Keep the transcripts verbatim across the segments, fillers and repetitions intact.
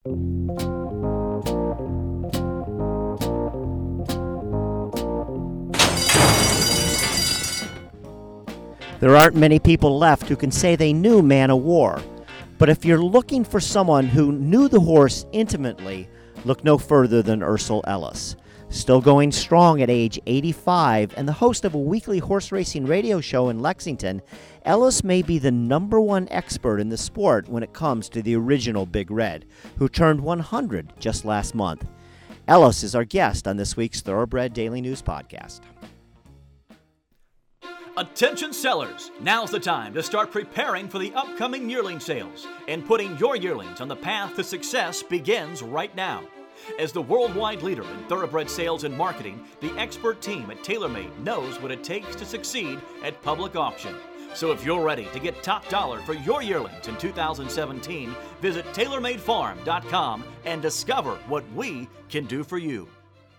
There aren't many people left who can say they knew Man O' War. But if you're looking for someone who knew the horse intimately, look no further than Ursel Ellis. Still going strong at age eighty-five and the host of a weekly horse racing radio show in Lexington, Ellis may be the number one expert in the sport when it comes to the original Big Red, who turned one hundred just last month. Ellis is our guest on this week's Thoroughbred Daily News podcast. Attention sellers, now's the time to start preparing for the upcoming yearling sales, and putting your yearlings on the path to success begins right now. As the worldwide leader in thoroughbred sales and marketing, the expert team at TaylorMade knows what it takes to succeed at public auction. So if you're ready to get top dollar for your yearlings in two thousand seventeen, visit Taylor Made Farm dot com and discover what we can do for you.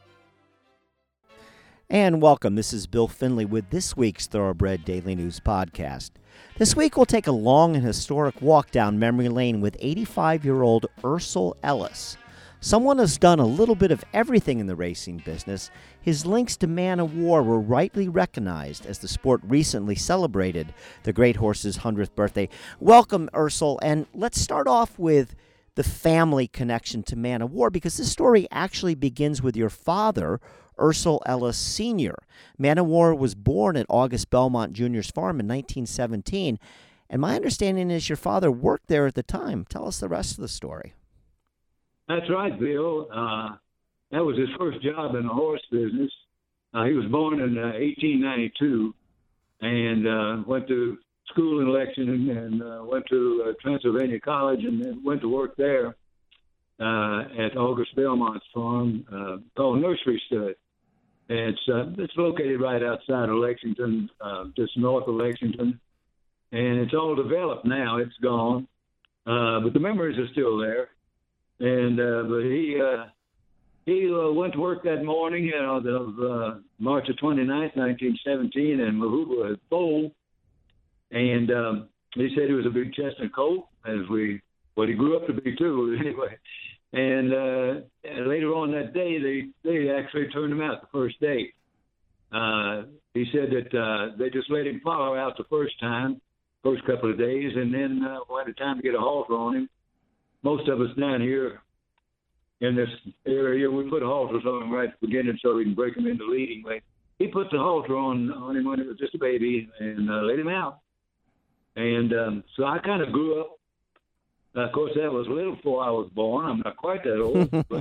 And welcome. This is Bill Finley with this week's Thoroughbred Daily News podcast. This week we'll take a long and historic walk down memory lane with eighty-five-year-old Ursel Ellis. Someone who's done a little bit of everything in the racing business. His links to Man O' War were rightly recognized as the sport recently celebrated the great horse's hundredth birthday. Welcome, Ursel, and let's start off with the family connection to Man O' War, because this story actually begins with your father, Ursel Ellis Senior Man O' War was born at August Belmont Junior's farm in nineteen seventeen, and my understanding is your father worked there at the time. Tell us the rest of the story. That's right, Bill. Uh, that was his first job in the horse business. Uh, he was born in uh, eighteen ninety-two and uh, went to school in Lexington and uh, went to uh, Transylvania College and then went to work there uh, at August Belmont's farm uh, called Nursery Stud. It's uh, it's located right outside of Lexington, uh, just north of Lexington, and it's all developed now. It's gone, uh, but the memories are still there. And uh, but he uh, he uh, went to work that morning, you know, of uh, March the twenty-ninth, nineteen seventeen, in Mahuba at Foal, and um, he said he was a big chestnut colt, as we what he grew up to be too, anyway. And, uh, and later on that day, they, they actually turned him out the first day. Uh, he said that uh, they just let him follow out the first time, first couple of days, and then uh, when had time to get a halter on him. Most of us down here in this area, we put halters on him right at the beginning so we can break him into leading. But he put the halter on, on him when he was just a baby and uh, let him out. And um, so I kind of grew up. Uh, of course, that was a little before I was born. I'm not quite that old. but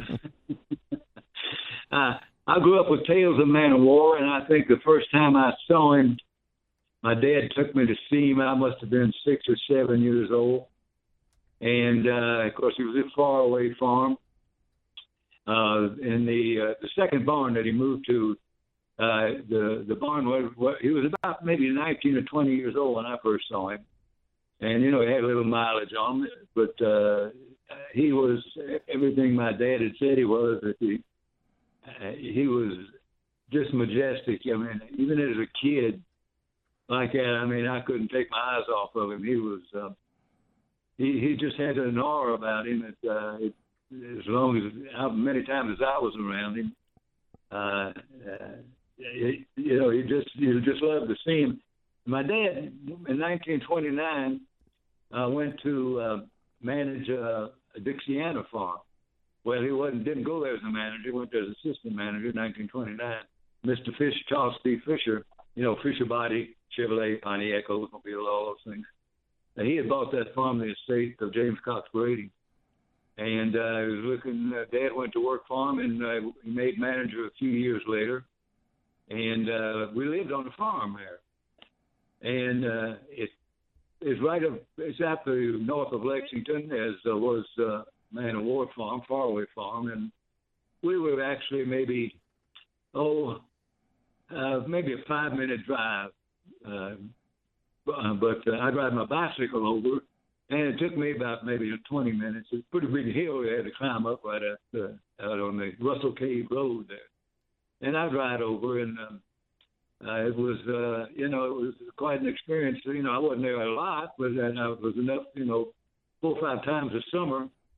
uh, I grew up with tales of Man O' War, and I think the first time I saw him, my dad took me to see him. I must have been six or seven years old. And, uh, of course, he was at Faraway Farm. Uh, in the uh, the second barn that he moved to, uh, the, the barn was, was, he was about maybe nineteen or twenty years old when I first saw him. And, you know, he had a little mileage on him, but uh, he was everything my dad had said he was. That he, uh, he was just majestic. I mean, even as a kid like that, I mean, I couldn't take my eyes off of him. He was, uh, he, he just had an aura about him that uh, it, as long as, how many times as I was around him, uh, uh, it, you know, you just, you just loved to see him. My dad, in nineteen twenty-nine, uh, went to uh, manage uh, a Dixiana farm. Well, he wasn't didn't go there as a manager. He went there as assistant manager in nineteen twenty-nine. Mister Fish, Charles Steve Fisher, you know, Fisher Body, Chevrolet, Pontiac, Oldsmobile, all those things. And he had bought that farm, the estate of James Cox Brady. And uh, he was looking, uh, Dad went to work for him, and uh, he made manager a few years later. And uh, we lived on the farm there. And uh, it is right up, it's out the north of Lexington, as uh, was uh, Man O' War Farm, Faraway Farm, and we were actually maybe, oh, uh, maybe a five-minute drive. Uh, but uh, I'd ride my bicycle over, and it took me about maybe twenty minutes. It's a pretty big hill we had to climb up right out, uh, out on the Russell Cave Road there. And I'd ride over, and um, Uh, it was, uh, you know, it was quite an experience. You know, I wasn't there a lot, but then I was enough, you know, four or five times a summer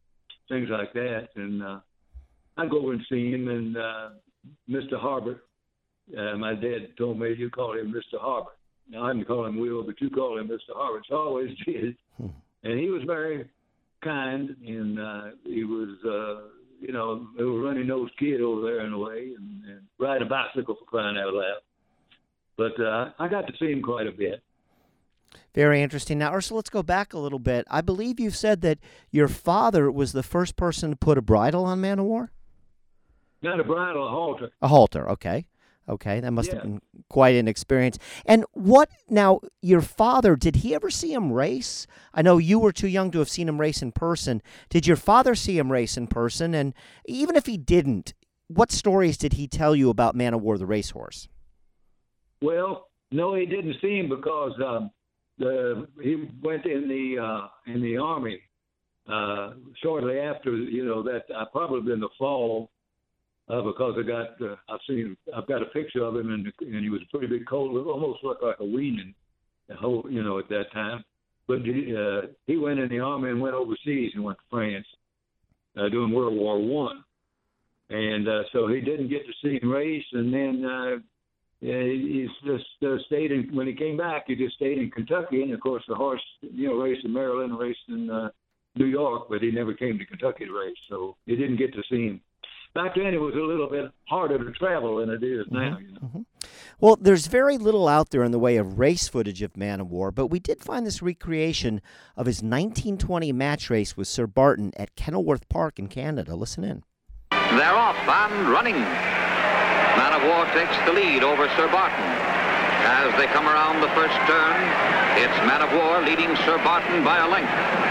things like that. And uh, I'd go over and see him, and uh, Mister Harbert, uh, my dad told me you call him Mister Harbert. Now, I didn't call him Will, but you call him Mister Harbert. So I always did. Hmm. And he was very kind, and uh, he was, uh, you know, a runny-nosed kid over there in a way, and, and ride a bicycle for crying out loud. But uh, I got to see him quite a bit. Very interesting. Now, Ursula, let's go back a little bit. I believe you've said that your father was the first person to put a bridle on Man of War? Not a bridle, a halter. A halter, okay. Okay, that must yeah. have been quite an experience. And what, now, your father, did he ever see him race? I know you were too young to have seen him race in person. Did your father see him race in person? And even if he didn't, what stories did he tell you about Man of War, the racehorse? Well, no, he didn't see him because um, the, he went in the uh, in the Army uh, shortly after, you know, that uh, probably in the fall. Uh, because I got, uh, I've seen, I've got a picture of him, and, and he was a pretty big colt. It almost looked like a weaning, you know, at that time. But he, uh, he went in the Army and went overseas and went to France uh, during World War One, and uh, so he didn't get to see him race. And then uh, yeah, he just uh, stayed in. When he came back, he just stayed in Kentucky, and of course the horse, you know, raced in Maryland, raced in uh, New York, but he never came to Kentucky to race, so he didn't get to see him. Back then, it was a little bit harder to travel than it is now. Mm-hmm. You know? Mm-hmm. Well, there's very little out there in the way of race footage of Man of War, but we did find this recreation of his nineteen twenty match race with Sir Barton at Kenilworth Park in Canada. Listen in. They're off and running. Man of War takes the lead over Sir Barton. As they come around the first turn, it's Man of War leading Sir Barton by a length.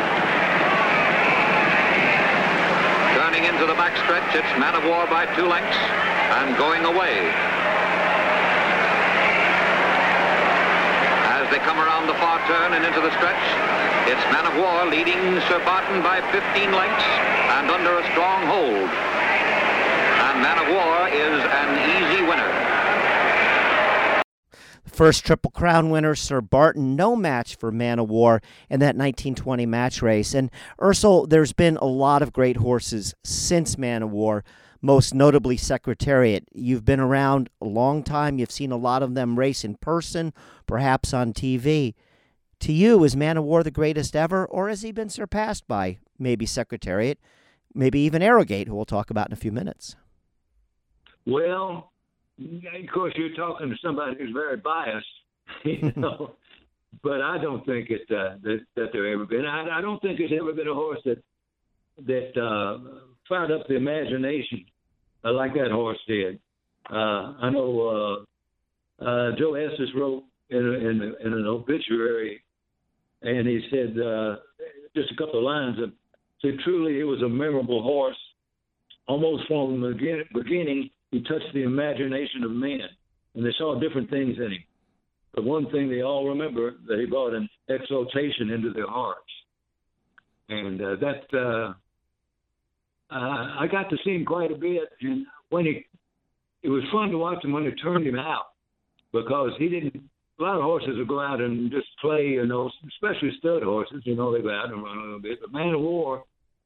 Turning into the backstretch, it's Man of War by two lengths and going away. As they come around the far turn and into the stretch, it's Man of War leading Sir Barton by fifteen lengths and under a strong hold. And Man of War is an easy winner. First Triple Crown winner, Sir Barton, no match for Man of War in that nineteen twenty match race. And Ursel, there's been a lot of great horses since Man of War, most notably Secretariat. You've been around a long time. You've seen a lot of them race in person, perhaps on T V. To you, is Man of War the greatest ever, or has he been surpassed by maybe Secretariat, maybe even Arrogate, who we'll talk about in a few minutes? Well, of course, you're talking to somebody who's very biased, you know. But I don't think it uh, that that there ever been. I, I don't think there's ever been a horse that that uh, fired up the imagination uh, like that horse did. Uh, I know uh, uh, Joe Estes wrote in, a, in, a, in an obituary, and he said uh, just a couple of lines of, said truly it was a memorable horse, almost from the beginning. He touched the imagination of men, and they saw different things in him. But one thing they all remember, that he brought an exaltation into their hearts. And uh, that, uh, uh, I got to see him quite a bit. And when he, it was fun to watch him when they turned him out, because he didn't, a lot of horses will go out and just play, you know, especially stud horses, you know, they go out and run a little bit. But Man of War,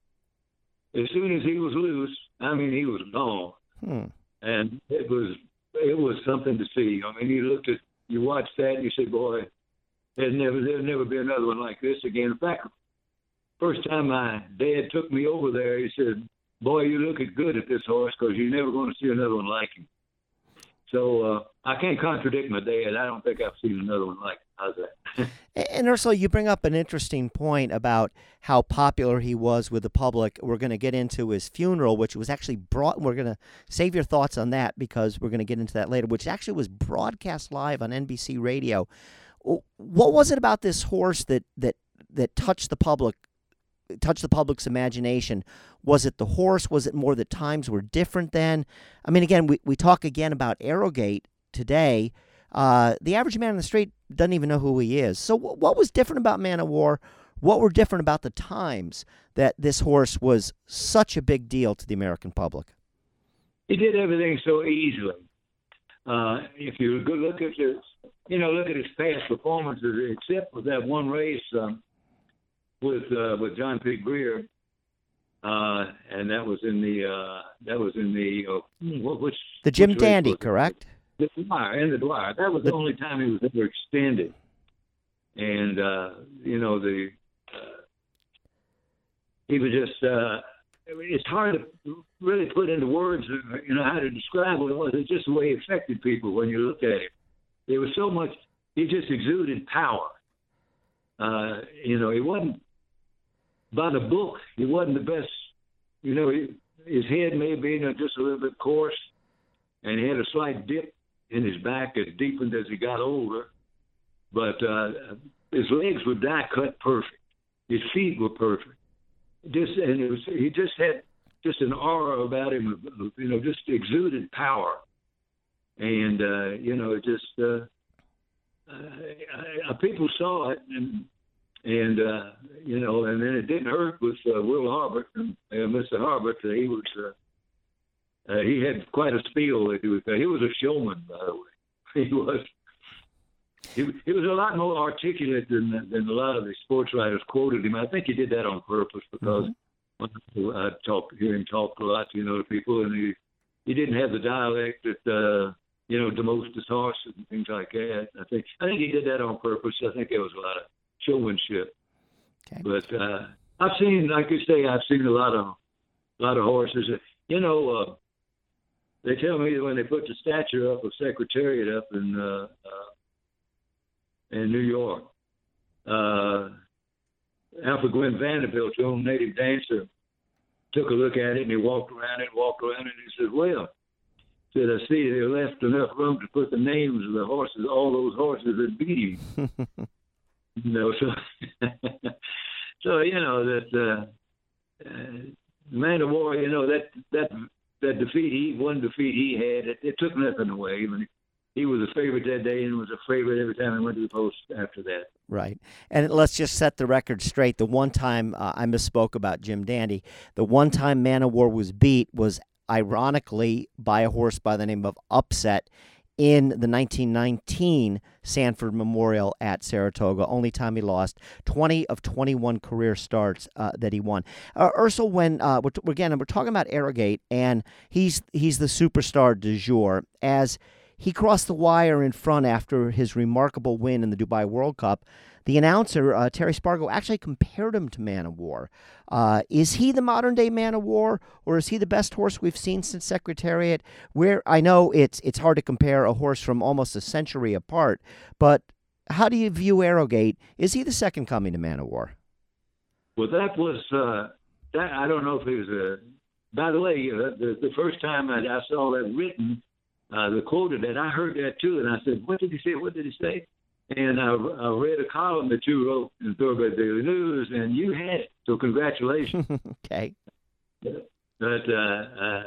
as soon as he was loose, I mean, he was gone. Hmm. And it was it was something to see. I mean, you looked at, you watched that, and you said, boy, there's never there'll never be another one like this again. In fact, first time my dad took me over there, he said, boy, you look good at this horse because you're never going to see another one like him. So uh, I can't contradict my dad. I don't think I've seen another one like him. How's that? And Ursula, you bring up an interesting point about how popular he was with the public. We're going to get into his funeral, which was actually brought. We're going to save your thoughts on that because we're going to get into that later, which actually was broadcast live on N B C Radio. What was it about this horse that that that touched the public, touched the public's imagination? Was it the horse? Was it more that times were different then? I mean, again, we, we talk again about Arrogate today. Uh, the average man on the street doesn't even know who he is. So w- what was different about Man of War? What were different about the times that this horse was such a big deal to the American public? He did everything so easily. Uh, if you look at his, you know, look at his past performances, except with that one race um, with uh, with John P. Greer, uh, and that was in the uh, that was in the uh, what which the Jim which Dandy, correct? The Dwyer and the Dwyer. That was the, the only time he was ever extended, and uh, you know the uh, he was just. Uh, it's hard to really put into words, you know, how to describe what it was. It's just the way it affected people when you look at it. There was so much. He just exuded power. Uh, you know, he wasn't by the book. He wasn't the best. You know, he, his head may have been just a little bit coarse, and he had a slight dip in his back that deepened as he got older. But uh, his legs were die cut perfect. His feet were perfect. Just and it was he just had just an aura about him, you know, just exuded power, and uh, you know, it just uh, uh, people saw it, and and uh, you know, and then it didn't hurt with uh, Will Harbert, uh, Mister Harbert. Uh, he was uh, uh, he had quite a spiel that he was. Uh, he was a showman, by the way. He was. He, he was a lot more articulate than than a lot of the sports writers quoted him. I think he did that on purpose because mm-hmm. when I talk, hear him talk a lot, you know, to people, and he he didn't have the dialect that uh, you know, Demosthenes horse and things like that. I think I think he did that on purpose. I think there was a lot of showmanship. Okay. But uh, I've seen, like you say, I've seen a lot of a lot of horses. You know, uh, they tell me that when they put the statue up of Secretariat up in uh, uh, in New York, uh, Alfred Gwynn Vanderbilt, your own native dancer, took a look at it and he walked around it, walked around it, and he said, "Well," said, "I see they left enough room to put the names of the horses, all those horses that beat him." You know, so so you know that uh, uh, Man of War, you know that that that defeat, he one defeat he had, it, it took nothing away. I mean, he was a favorite that day and was a favorite every time he went to the post after that. Right. And let's just set the record straight. The one time uh, I misspoke about Jim Dandy, the one time Man of War was beat was ironically by a horse by the name of Upset in the nineteen nineteen Sanford Memorial at Saratoga. Only time he lost. twenty of twenty-one career starts uh, that he won. Uh, Ursel, when uh, we're, again, we're talking about Arrogate, and he's he's the superstar du jour. As he crossed the wire in front after his remarkable win in the Dubai World Cup, the announcer, uh, Terry Spargo, actually compared him to Man of War. Uh, is he the modern-day Man of War, or is he the best horse we've seen since Secretariat? Where I know it's it's hard to compare a horse from almost a century apart, but how do you view Arrogate? Is he the second coming to Man of War? Well, that was, uh, that I don't know if it was a, by the way, uh, the, the first time I, I saw that written, Uh, the quote of that, I heard that too, and I said, "What did he say? What did he say?" And I, I read a column that you wrote in Thoroughbred Daily News, and you had it. So congratulations. Okay. But uh, uh,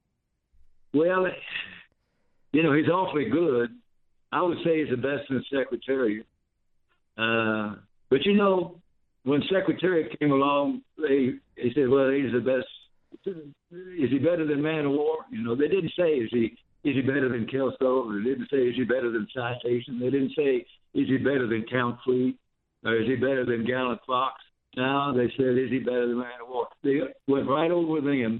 well, you know, he's awfully good. I would say he's the best in Secretariat. Uh, but you know, when Secretariat came along, they they said, "Well, he's the best. Is he better than Man of War?" You know, they didn't say, "Is he?" Is he better than Kelso? They didn't say, is he better than Citation? They didn't say, is he better than Count Fleet? Or is he better than Gallant Fox? No, they said, is he better than Man of War? They went right over them,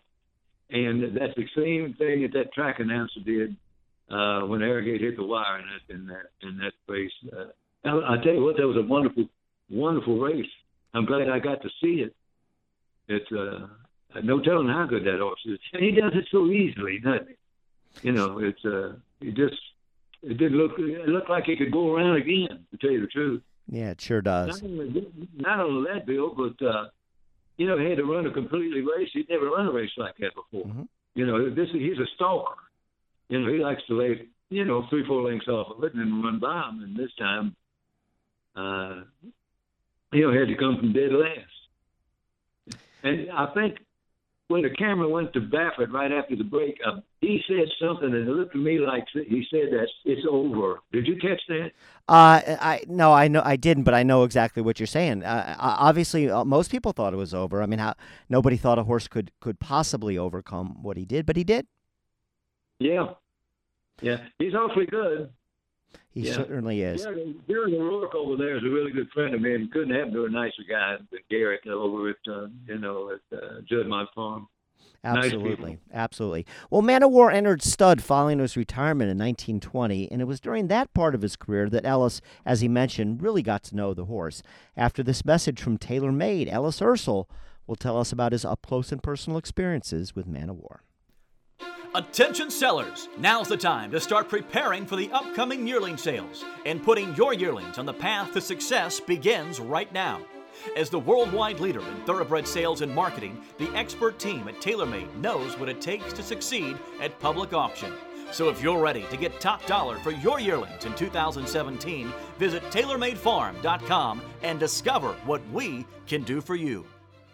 and that's the same thing that that track announcer did uh, when Arrogate hit the wire in that in that, in that race. Uh, I, I tell you what, that was a wonderful, wonderful race. I'm glad I got to see it. It's uh, no telling how good that horse is. And he does it so easily, doesn't he? You know, it's uh, it just it didn't look it looked like he could go around again, to tell you the truth. Yeah, it sure does. Not only, not only that, Bill, but uh, you know, he had to run a completely race. He'd never run a race like that before. Mm-hmm. You know, this he's a stalker. You know, he likes to lay you know three four lengths off of it and then run by him. And this time, uh, you know, he had to come from dead last. And I think when the camera went to Baffert right after the break, uh, he said something, and it looked to me like he said that it's over. Did you catch that? Uh, I no, I know I didn't, but I know exactly what you're saying. Uh, obviously, uh, most people thought it was over. I mean, how nobody thought a horse could could possibly overcome what he did, but he did. Yeah, yeah, he's awfully good. He yeah. certainly is. Yeah, Gary O'Rourke over there is a really good friend of mine. Couldn't happen to a nicer guy than Garrett over at, uh, you know, at uh, Juddmonte Farm. Absolutely, nice absolutely. Well, Man of War entered stud following his retirement in nineteen twenty, and it was during that part of his career that Ellis, as he mentioned, really got to know the horse. After this message from TaylorMade, Ellis Ursel will tell us about his up-close and personal experiences with Man of War. Attention sellers, now's the time to start preparing for the upcoming yearling sales, and putting your yearlings on the path to success begins right now. As the worldwide leader in thoroughbred sales and marketing, the expert team at TaylorMade knows what it takes to succeed at public auction. So if you're ready to get top dollar for your yearlings in two thousand seventeen, visit Taylor Made Farm dot com and discover what we can do for you.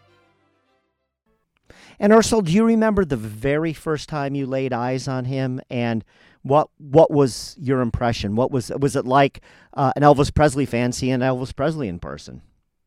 And Ursel, do you remember the very first time you laid eyes on him, and what what was your impression? What was was it like uh, an Elvis Presley fan seeing Elvis Presley in person?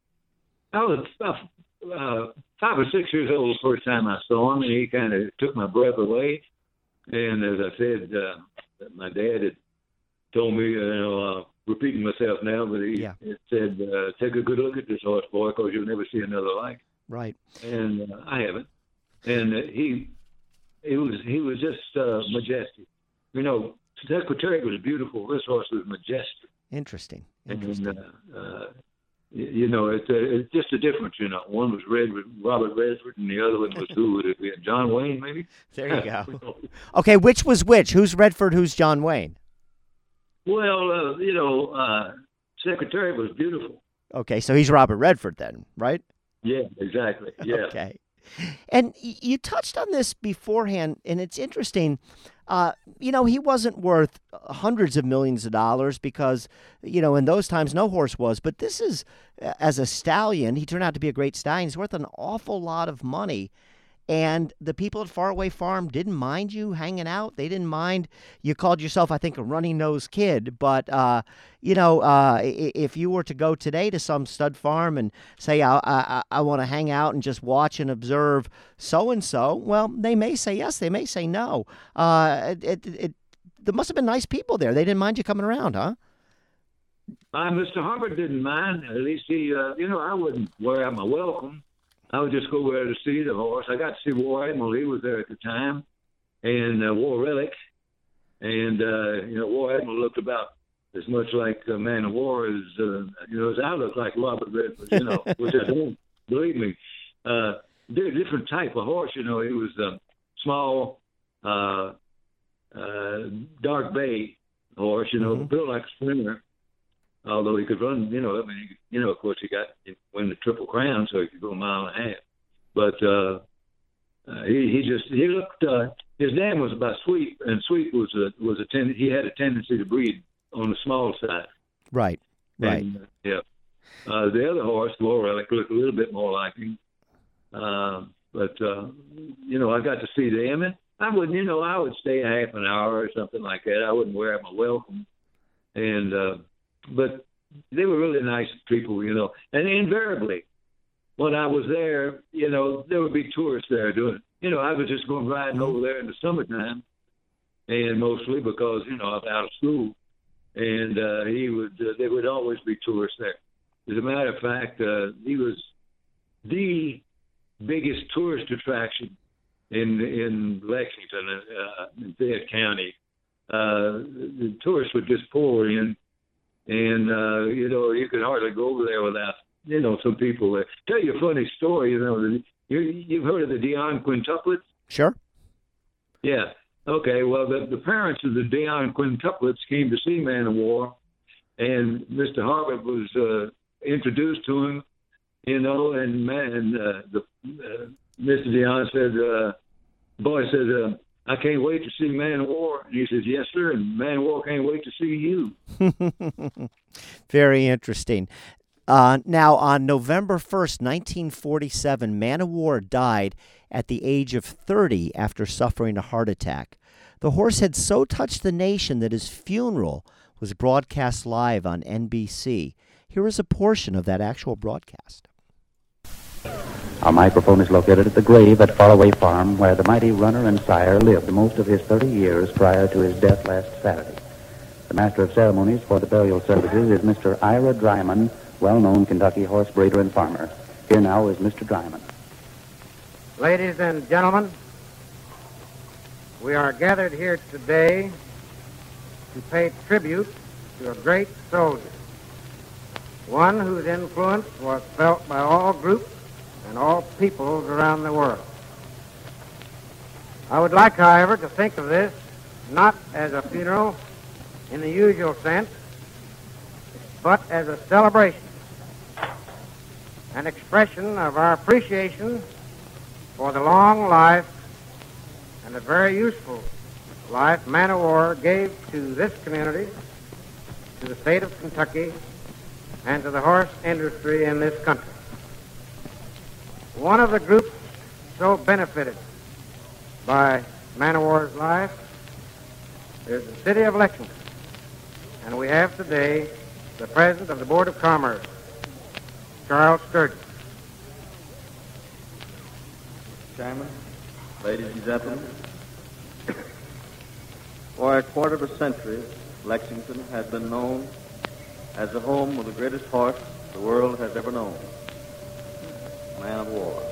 I was uh, uh, five or six years old the first time I saw him, and he kind of took my breath away. And as I said, uh, my dad had told me, you know, uh, repeating myself now, but he yeah. had said, uh, take a good look at this horse, boy, because you'll never see another like it. Right. And uh, I haven't. And uh, he, he was he was just uh, majestic. You know, Secretary was beautiful. This horse was majestic. Interesting. Interesting. And, uh, uh, you know, it's, uh, it's just a difference, you know. One was Redford, Robert Redford, and the other one was who would it be? John Wayne, maybe? There you go. Okay, which was which? Who's Redford, who's John Wayne? Well, uh, you know, uh, Secretary was beautiful. Okay, so he's Robert Redford then, right? Yeah, exactly. Yeah. Okay. And you touched on this beforehand, and it's interesting. Uh, you know, he wasn't worth hundreds of millions of dollars because, you know, in those times, no horse was. But this is, as a stallion, he turned out to be a great stallion. He's worth an awful lot of money. And the people at Faraway Farm didn't mind you hanging out. They didn't mind. You called yourself, I think, a runny-nosed kid. But, uh, you know, uh, if you were to go today to some stud farm and say, I, I, I want to hang out and just watch and observe so-and-so, well, they may say yes. They may say no. Uh, it, it, it, there must have been nice people there. They didn't mind you coming around, huh? Uh, Mister Hubbard didn't mind. At least he, uh, you know, I wouldn't wear out my welcome. I would just go there to see the horse. I got to see War Admiral. He was there at the time, and uh, War Relic. And, uh, you know, War Admiral looked about as much like a Man of War as, uh, you know, as I look like Robert Redford, you know, which I don't, believe me. Uh, they're a different type of horse, you know. He was a small, uh, uh, dark bay horse, you know, mm-hmm. built like a sprinter. Although he could run, you know, I mean, you know, of course, he got he win the Triple Crown, so he could go a mile and a half. But uh, uh, he he just he looked. Uh, his name was about Sweep, and Sweep was a was a ten, he had a tendency to breed on the small side. Right. Right. And, uh, yeah. Uh, the other horse, War Relic, looked a little bit more like him. Uh, but uh, you know, I got to see them, and I would, you know, I would stay a half an hour or something like that. I wouldn't wear out my welcome, and. Uh, But they were really nice people, you know. And invariably, when I was there, you know, there would be tourists there doing it. You know, I was just going riding over there in the summertime, and mostly because, you know, I was out of school. And uh, he would, uh, there would always be tourists there. As a matter of fact, uh, he was the biggest tourist attraction in in Lexington, uh, in Fayette County. Uh, the tourists would just pour in. And, uh, you know, you could hardly go over there without, you know, some people there. Tell you a funny story, you know. You, you've heard of the Dion quintuplets? Sure. Yeah. Okay, well, the, the parents of the Dion quintuplets came to see Man of War, and Mister Harvard was uh, introduced to him, you know, and, man, uh, the, uh, Mister Dion said, uh, boy said, uh, I can't wait to see Man of War. And he says, yes, sir, and Man of War can't wait to see you. Very interesting. Uh, now, on November first, nineteen forty-seven, Man of War died at the age of thirty after suffering a heart attack. The horse had so touched the nation that his funeral was broadcast live on N B C. Here is a portion of that actual broadcast. Our microphone is located at the grave at Faraway Farm, where the mighty runner and sire lived most of his thirty years prior to his death last Saturday. The master of ceremonies for the burial services is Mister Ira Dryman, well-known Kentucky horse breeder and farmer. Here now is Mister Dryman. Ladies and gentlemen, we are gathered here today to pay tribute to a great soldier, one whose influence was felt by all groups and all peoples around the world. I would like, however, to think of this not as a funeral in the usual sense, but as a celebration, an expression of our appreciation for the long life and the very useful life man of war gave to this community, to the state of Kentucky, and to the horse industry in this country. One of the groups so benefited by man of war's life is the city of Lexington, and we have today the president of the Board of Commerce, Charles Sturgis. Chairman, ladies and gentlemen, for a quarter of a century, Lexington has been known as the home of the greatest horse the world has ever known, man of war.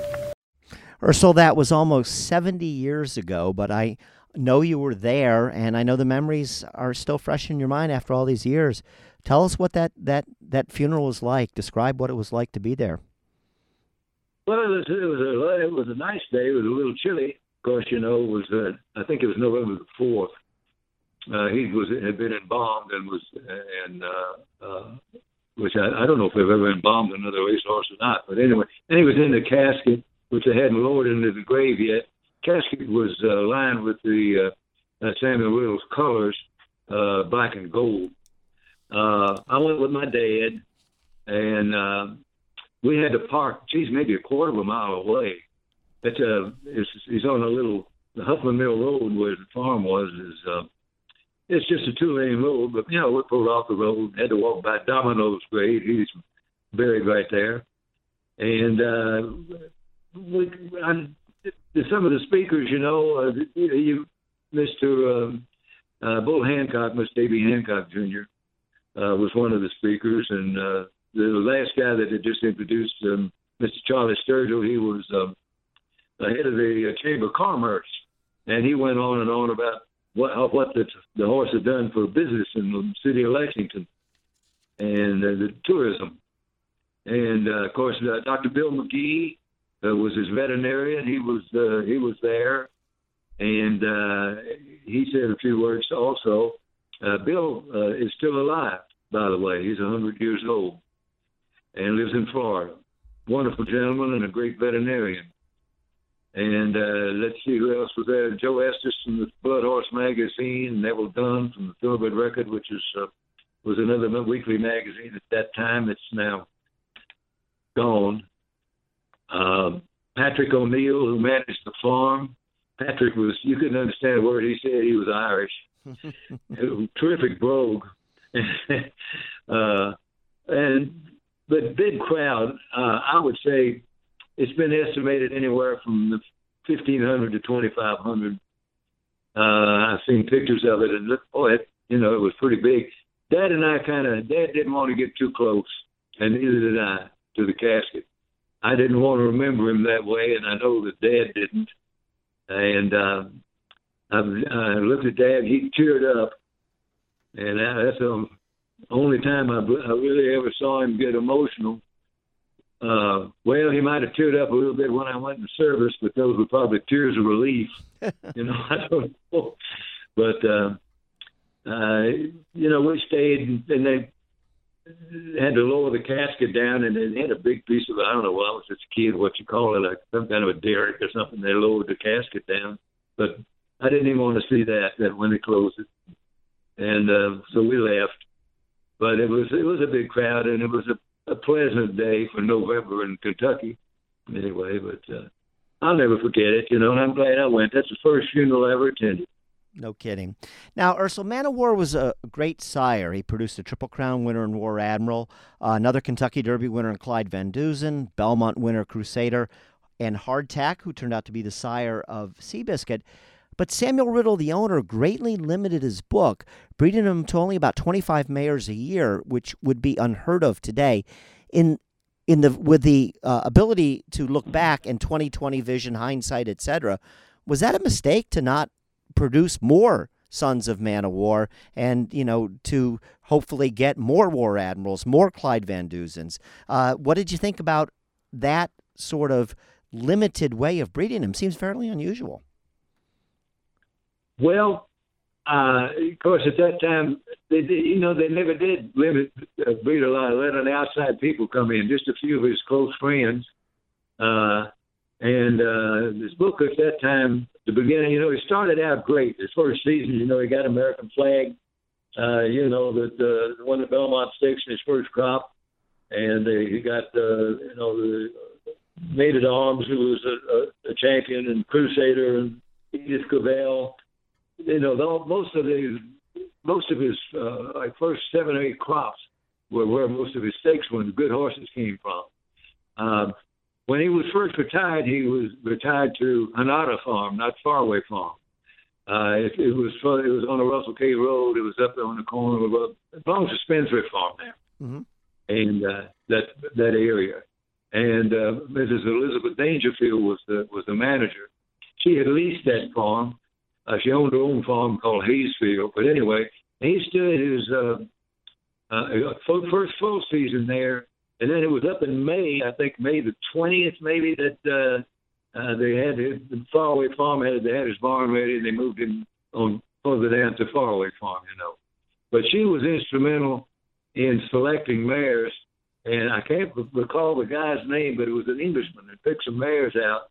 Ursel, that was almost seventy years ago, but I know you were there, and I know the memories are still fresh in your mind after all these years. Tell us what that, that, that funeral was like. Describe what it was like to be there. Well, it was, it was a it was a nice day. It was a little chilly. Of course, you know, it was uh, I think it was November the fourth. Uh, he was had been embalmed and was and uh, uh, which I, I don't know if they've ever embalmed another racehorse or not. But anyway, and he was in the casket, which they hadn't lowered into the grave yet. Casket was uh, lined with the uh, uh, Samuel Riddle's colors, uh, black and gold. Uh, I went with my dad, and uh, we had to park, geez, maybe a quarter of a mile away. It's uh, it's, it's on a little, the Huffman Mill Road where the farm was. Is uh, it's just a two-lane road, but you know we pulled off the road, had to walk by Domino's grave. He's buried right there, and uh, we. I, Some of the speakers, you know, uh, you, Mister Um, uh, Bull Hancock, Mister Davy Hancock Junior, uh, was one of the speakers, and uh, the last guy that had just introduced, um, Mister Charlie Sturgill, he was um, the head of the uh, Chamber of Commerce, and he went on and on about what what the, the horse had done for business in the city of Lexington and uh, the tourism, and uh, of course uh, Doctor Bill McGee. Uh, was his veterinarian. He was uh, he was there, and uh, he said a few words also. Uh, Bill uh, is still alive, by the way. He's one hundred years old and lives in Florida. Wonderful gentleman and a great veterinarian. And uh, let's see who else was there. Joe Estes from the Blood Horse magazine, Neville Dunn from the Thoroughbred Record, which is uh, was another weekly magazine at that time. It's now gone. Uh, Patrick O'Neill, who managed the farm. Patrick was, you couldn't understand a word he said. He was Irish. Terrific brogue. uh, and but big crowd, uh, I would say it's been estimated anywhere from the fifteen hundred to twenty-five hundred. Uh, I've seen pictures of it, and look, oh, it, you know, it was pretty big. Dad and I kind of, Dad didn't want to get too close, and neither did I, to the casket. I didn't want to remember him that way, and I know that Dad didn't. And uh, I, I looked at Dad; he teared up, and that's the only time I, I really ever saw him get emotional. Uh, well, he might have teared up a little bit when I went in service, but those were probably tears of relief. You know, I don't know. But uh, uh, you know, we stayed, and they had to lower the casket down, and they had a big piece of, I don't know, well, I was just a kid, what you call it, like some kind of a derrick or something. They lowered the casket down, but I didn't even want to see that, that when they closed it. And uh, so we left. But it was it was a big crowd, and it was a, a pleasant day for November in Kentucky. Anyway, but uh, I'll never forget it, you know, and I'm glad I went. That's the first funeral I ever attended. No kidding. Now, Ursel, Man of War was a great sire. He produced a Triple Crown winner in War Admiral, uh, another Kentucky Derby winner in Clyde Van Dusen, Belmont winner Crusader, and Hardtack, who turned out to be the sire of Seabiscuit. But Samuel Riddle, the owner, greatly limited his book, breeding him to only about twenty-five mares a year, which would be unheard of today. In in the with the uh, ability to look back in twenty twenty vision, hindsight, et cetera, was that a mistake to not produce more Sons of Man of War and, you know, to hopefully get more War Admirals, more Clyde Van Duzens? Uh, what did you think about that sort of limited way of breeding him? Seems fairly unusual. Well, uh, of course, at that time, they did, you know, they never did limit uh, breed a lot, let an outside people come in, just a few of his close friends. Uh, and uh, this book at that time, the beginning, you know, he started out great. His first season, you know, he got American flag, uh, you know, the, the won the Belmont Stakes in his first crop. And uh, he got, uh, you know, the Maid at Arms, who was a, a, a champion, and Crusader, and Edith Cavell. You know, the, most of his most of his uh, like first seven or eight crops were where most of his stakes when the good horses came from. Um, when he was first retired, he was retired to Hanada Farm, not Faraway Farm. Uh, it, it was it was on the Russell K Road. It was up there on the corner of a, it belongs to Spendthrift Farm there, mm-hmm. and uh, that that area. And uh, Missus Elizabeth Dangerfield was the was the manager. She had leased that farm. Uh, she owned her own farm called Hayesfield. But anyway, he stood his uh, uh, first full season there, and then it was up in May, I think May the twentieth, maybe, that uh, uh, they had his, the Faraway Farm had they had his barn ready, and they moved him on further down to Faraway Farm, you know. But she was instrumental in selecting mares, and I can't recall the guy's name, but it was an Englishman that picked some mares out,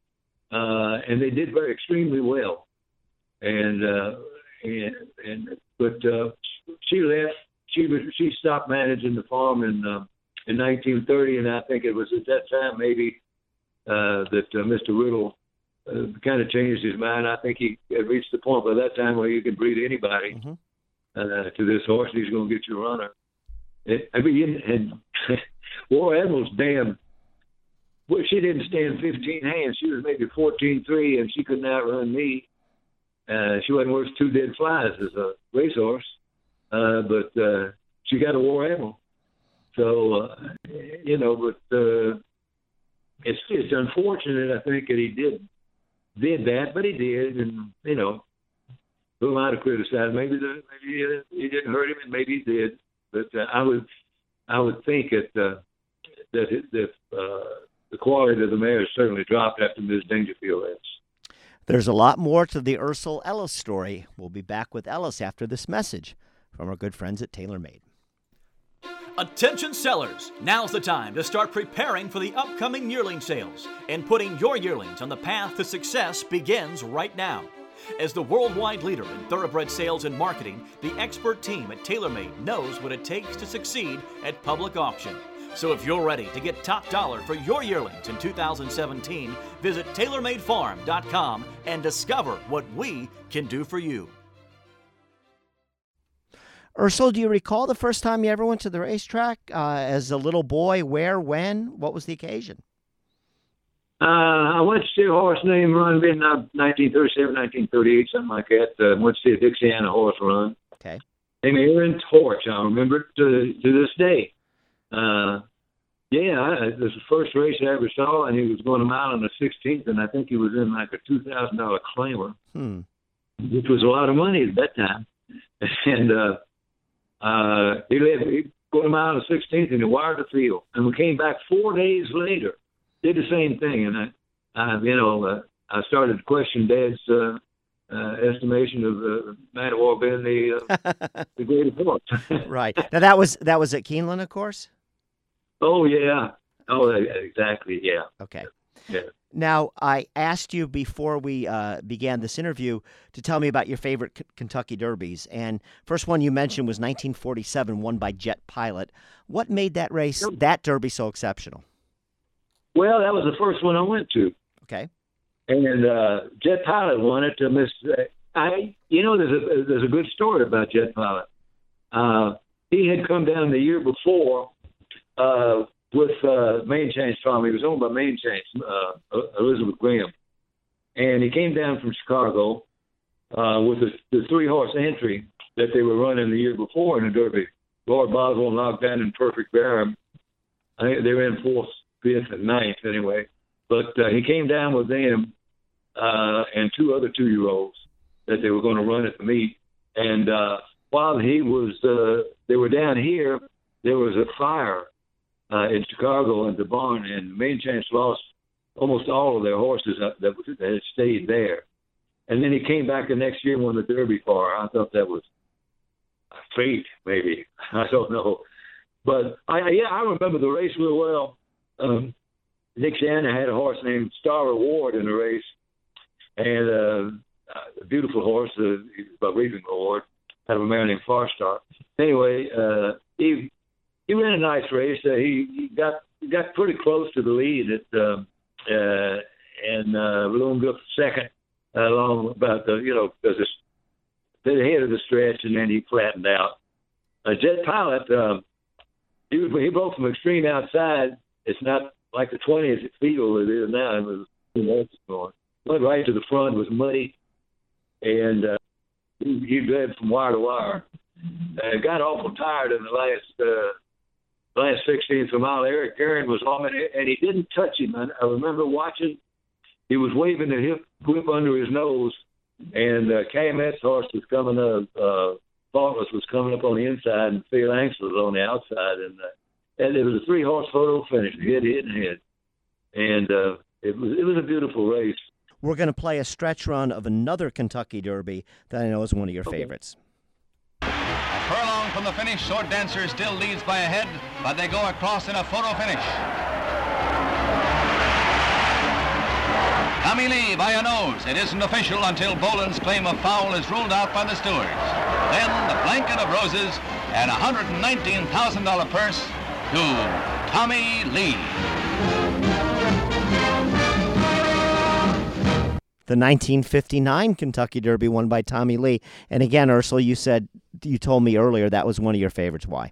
uh, and they did very extremely well. And uh, and and but uh, she left. She was she stopped managing the farm in uh, in nineteen thirty, and I think it was at that time maybe uh, that uh, Mister Riddle uh, kind of changed his mind. I think he had reached the point by that time where you could breed anybody mm-hmm. uh, to this horse. He's going to get you a runner. It, I mean, and War Admiral's damn. Well, she didn't stand fifteen hands. She was maybe fourteen three, and she couldn't outrun me. Uh, she wasn't worth two dead flies as a racehorse, uh, but uh, she got a War Admiral. So, uh, you know, but uh, it's it's unfortunate, I think, that he did did that, but he did, and you know, who am I to criticize? Maybe the, maybe uh, he didn't hurt him, and maybe he did. But uh, I would I would think that uh, that that uh, the quality of the mare certainly dropped after Miz Dangerfield left. There's a lot more to the Ursel Ellis story. We'll be back with Ellis after this message from our good friends at TaylorMade. Attention sellers, now's the time to start preparing for the upcoming yearling sales, and putting your yearlings on the path to success begins right now. As the worldwide leader in thoroughbred sales and marketing, the expert team at TaylorMade knows what it takes to succeed at public auction. So if you're ready to get top dollar for your yearlings in two thousand seventeen, visit Taylor Made Farm dot com and discover what we can do for you. Ursel, do you recall the first time you ever went to the racetrack uh, as a little boy? Where, when? What was the occasion? Uh, I went to see a horse named Run in uh, nineteen thirty-seven, nineteen thirty-eight, something like that. Uh, went to see a Dixiana horse run. Okay. Named Aaron Torch. I remember it to, to this day. Uh, yeah, it was the first race I ever saw, and he was going a mile on the sixteenth, and I think he was in like a two thousand dollars claimer, hmm. which was a lot of money at that time. And uh, uh, he led he going a mile on the sixteenth, and he wired the field. And we came back four days later, did the same thing, and I, I you know, uh, I started to question Dad's uh, uh, estimation of uh, Man of War being the uh, the greatest horse. Right. Now that was that was at Keeneland, of course. Oh, yeah. Oh, exactly, yeah. Okay. Yeah. Now, I asked you before we uh, began this interview to tell me about your favorite K- Kentucky Derbies. And first one you mentioned was nineteen forty-seven, won by Jet Pilot. What made that race, that Derby, so exceptional? Well, that was the first one I went to. Okay. And uh, Jet Pilot won it to Miss. I, you know, there's a there's a good story about Jet Pilot. Uh, he had come down the year before. Uh, with uh, Main Change Farm. He was owned by Main Change, uh, Elizabeth Graham. And he came down from Chicago, uh, with the, the three-horse entry that they were running the year before in the Derby. Lord Boswell knocked down in Perfect Baron. I think they ran fourth, fifth, and ninth anyway. But uh, he came down with them uh, and two other two-year-olds that they were going to run at the meet. And uh, while he was, uh, they were down here, there was a fire uh, in Chicago at the barn, and Main Chance lost almost all of their horses that, that had stayed there. And then he came back the next year and won the Derby for her. I thought that was fate, maybe. I don't know. But, I, yeah, I remember the race real well. Um, Nick Shannon had a horse named Star Reward in the race, and uh, a beautiful horse, uh, a Reaping Award, out of a man named Farstar. Anyway, uh, he he ran a nice race. Uh, he, he got he got pretty close to the lead at uh, uh, and uh, loomed up second uh, along about the you know because the head of the stretch, and then he flattened out. Uh, Jet Pilot, uh, he was, he broke from extreme outside. It's not like the twentieth at Field it is now. It was two months ago. Went right to the front, was muddy, and uh, he, he led from wire to wire. Uh, got awful tired in the last uh, last sixteenth of a mile. Eric Guerin was on it, and he didn't touch him. I, I remember watching. He was waving the hip whip under his nose, and uh, Calumet's horse was coming up. Uh, Faultless was coming up on the inside, and Phalanx was on the outside, and uh, and it was a three horse photo finish, head, head, and head, and uh, it was it was a beautiful race. We're going to play a stretch run of another Kentucky Derby that I know is one of your Okay. favorites. A furlong from the finish, Sword Dancer still leads by a head, but they go across in a photo finish. Tommy Lee by a nose. It isn't official until Boland's claim of foul is ruled out by the stewards. Then the blanket of roses and a one hundred nineteen thousand dollars purse to Tommy Lee. The nineteen fifty-nine Kentucky Derby won by Tommy Lee. And again, Ursula, you said, you told me earlier that was one of your favorites. Why?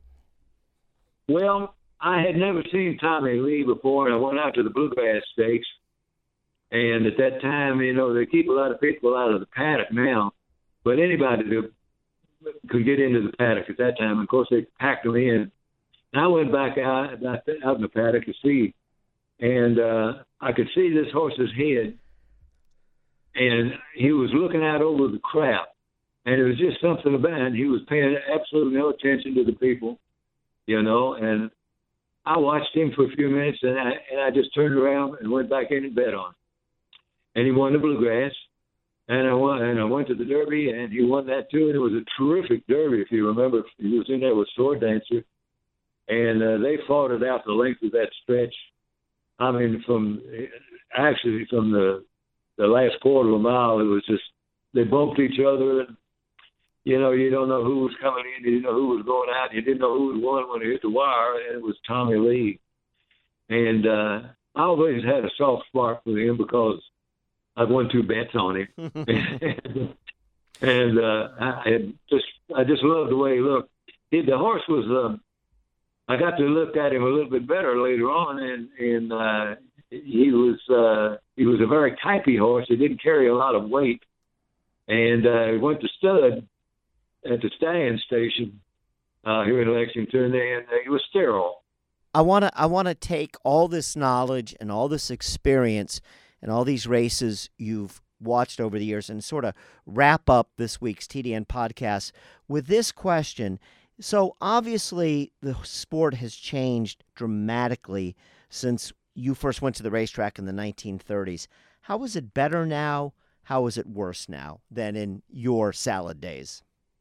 Well, I had never seen Tommy Lee before, and I went out to the Bluegrass Stakes. And at that time, you know, they keep a lot of people out of the paddock now, but anybody that could get into the paddock at that time. Of course, they packed them in. And I went back out, out in the paddock to see, and uh, I could see this horse's head, and he was looking out over the crowd, and it was just something about it. He was paying absolutely no attention to the people, you know, and I watched him for a few minutes, and I, and I just turned around and went back in and bet on him. And he won the Bluegrass, and I won, and I went to the Derby, and he won that too. And it was a terrific Derby, if you remember. He was in there with Sword Dancer, and uh, they fought it out the length of that stretch. I mean, from actually from the the last quarter of a mile, it was just they bumped each other, and you know, you don't know who was coming in, you didn't know who was going out, you didn't know who had won when he hit the wire, and it was Tommy Lee. And uh, I always had a soft spot for him because I've won two bets on him, and uh, I had just I just loved the way he looked. He, the horse was. Uh, I got to look at him a little bit better later on, and and uh, he was uh, he was a very typey horse. He didn't carry a lot of weight, and uh, he went to stud at the Stallion Station uh, here in Lexington, and uh, he was sterile. I want to I want to take all this knowledge and all this experience and all these races you've watched over the years and sort of wrap up this week's T D N podcast with this question. So obviously the sport has changed dramatically since you first went to the racetrack in the nineteen thirties. How is it better now? How is it worse now than in your salad days?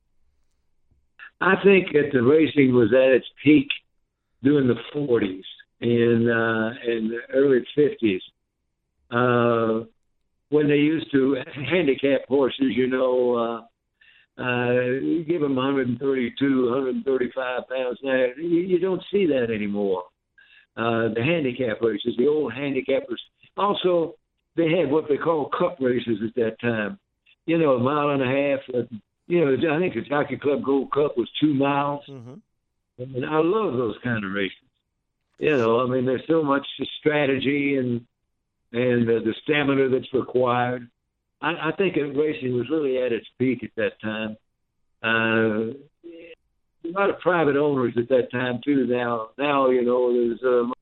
I think that the racing was at its peak during the forties and uh, and the early fifties. Uh, when they used to handicap horses, you know, uh, uh, give them one thirty-two, one thirty-five pounds. Now, you, you don't see that anymore. Uh, the handicap races, the old handicappers. Also, they had what they call cup races at that time. You know, a mile and a half. Uh, you know, I think the Jockey Club Gold Cup was two miles. Mm-hmm. And I love those kind of races. You know, I mean, there's so much strategy and and uh, the stamina that's required. I, I think racing was really at its peak at that time. Uh, a lot of private owners at that time too. Now, now you know, there's um,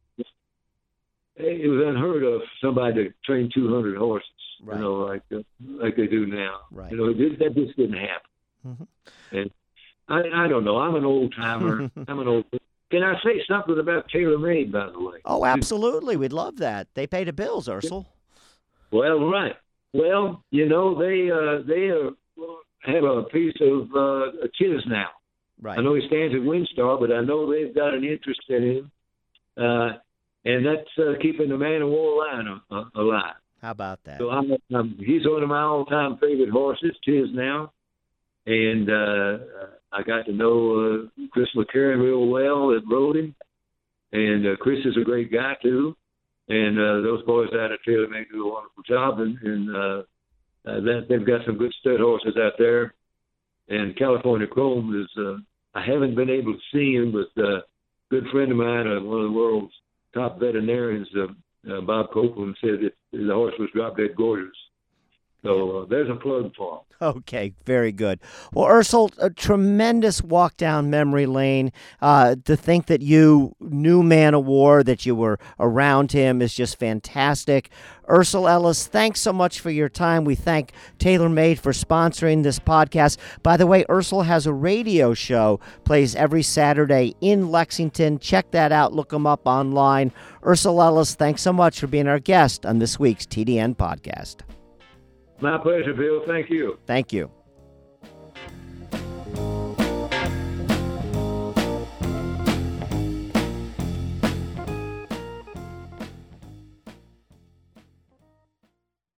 it was unheard of for somebody to train two hundred horses. Right. You know, like uh, like they do now. Right. You know, it, that just didn't happen. Mm-hmm. And I, I don't know. I'm an old timer. I'm an old. Can I say something about TaylorMade, by the way? Oh, absolutely. We'd love that. They pay the bills, Ursel. Well, right. Well, you know, they uh, they uh, have a piece of uh, a Chiz now. Right. I know he stands at Windstar, but I know they've got an interest in him, uh, and that's uh, keeping the Man of War line uh, alive. How about that? So I'm, I'm, he's one of my all-time favorite horses, Chiz now, and uh, I got to know uh, Chris McCarron real well that rode him, and uh, Chris is a great guy too. And uh, those boys out at TaylorMade do a wonderful job, and, and uh, uh, that, they've got some good stud horses out there. And California Chrome is, uh, I haven't been able to see him, but uh, a good friend of mine, uh, one of the world's top veterinarians, uh, uh, Bob Copeland, said that the horse was drop dead gorgeous. So uh, there's a plug for him. Okay, very good. Well, Ursel, a tremendous walk down memory lane. Uh, to think that you knew Man of War, that you were around him, is just fantastic. Ursel Ellis, thanks so much for your time. We thank TaylorMade for sponsoring this podcast. By the way, Ursel has a radio show, plays every Saturday in Lexington. Check that out. Look him up online. Ursel Ellis, thanks so much for being our guest on this week's T D N podcast. My pleasure, Bill. Thank you. Thank you.